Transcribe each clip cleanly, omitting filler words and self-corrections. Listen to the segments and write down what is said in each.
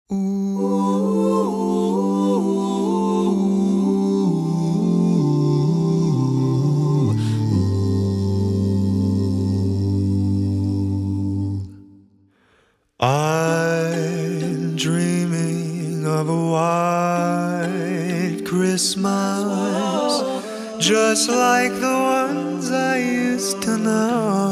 I'm dreaming of a white Christmas, just like the ones I used to know,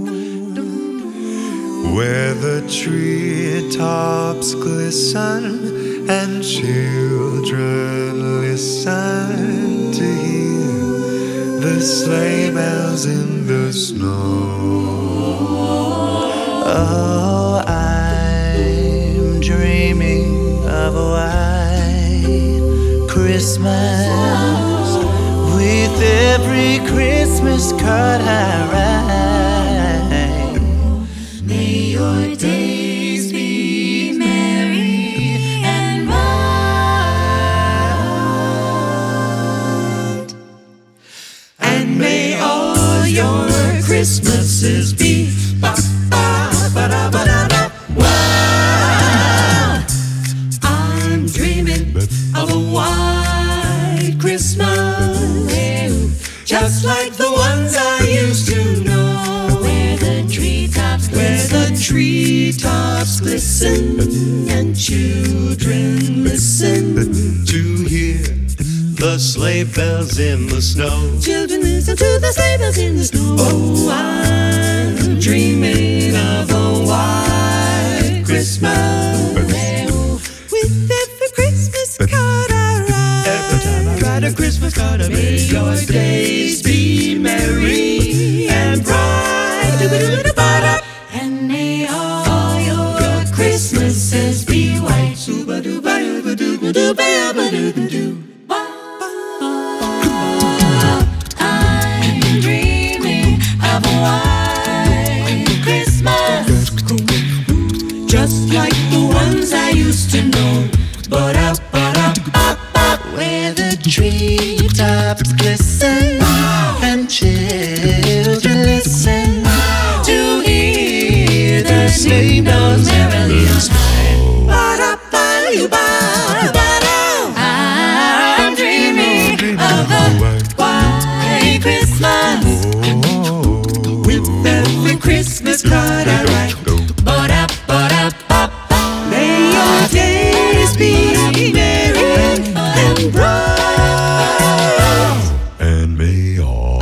where the treetops glisten and children listen to hear the sleigh bells in the snow. Oh, I'm dreaming of a white Christmas, with every Christmas card I write. May your days be merry and bright, and may all your Christmases be wow. I'm dreaming of a white Christmas, just like the ones I used to know, where the treetops glisten and children listen to hear the sleigh bells in the snow. Children listen to the sleigh bells in the snow. Oh, I'm dreaming of a white Christmas, with every Christmas card I write. Every time I write a Christmas card, I may your days be merry and bright. And may all your Christmases be white. I'm dreaming of a white Christmas, Just like the ones I used to know, where the treetops glisten and children listen to hear the sleigh bells merrily I'm dreaming of a white Christmas, with every Christmas card I write. May your days be merry and bright, and may all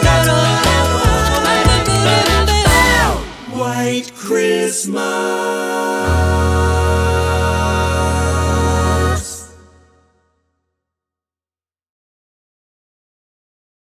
White Christmas.